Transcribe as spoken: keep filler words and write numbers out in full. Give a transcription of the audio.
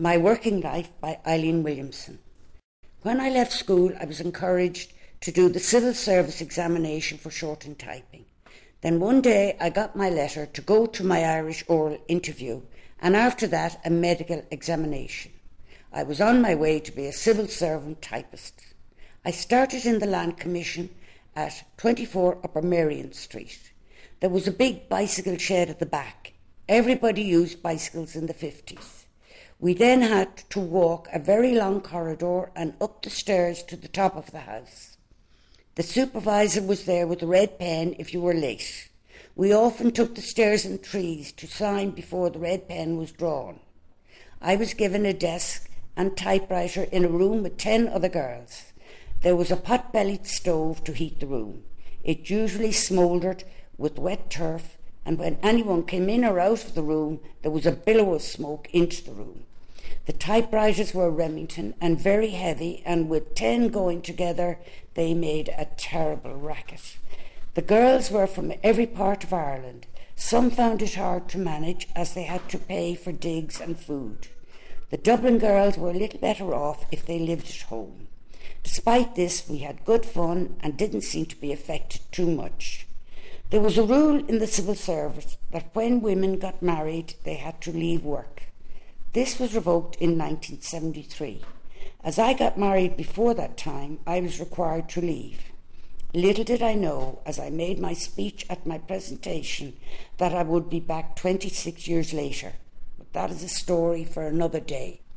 My Working Life by Eileen Williamson. When I left school, I was encouraged to do the civil service examination for shorthand typing. Then one day I got my letter to go to my Irish oral interview, and after that a medical examination. I was on my way to be a civil servant typist. I started in the Land Commission at twenty-four Upper Marion Street. There was a big bicycle shed at the back. Everybody used bicycles in the fifties. We then had to walk a very long corridor and up the stairs to the top of the house. The supervisor was there with a red pen if you were late. We often took the stairs and trees to sign before the red pen was drawn. I was given a desk and typewriter in a room with ten other girls. There was a pot-bellied stove to heat the room. It usually smouldered with wet turf, and when anyone came in or out of the room, there was a billow of smoke into the room. The typewriters were Remington and very heavy, and with ten going together, they made a terrible racket. The girls were from every part of Ireland. Some found it hard to manage as they had to pay for digs and food. The Dublin girls were a little better off if they lived at home. Despite this, we had good fun and didn't seem to be affected too much. There was a rule in the civil service that when women got married, they had to leave work. This was revoked in nineteen seventy-three. As I got married before that time, I was required to leave. Little did I know, as I made my speech at my presentation, that I would be back twenty-six years later. But that is a story for another day.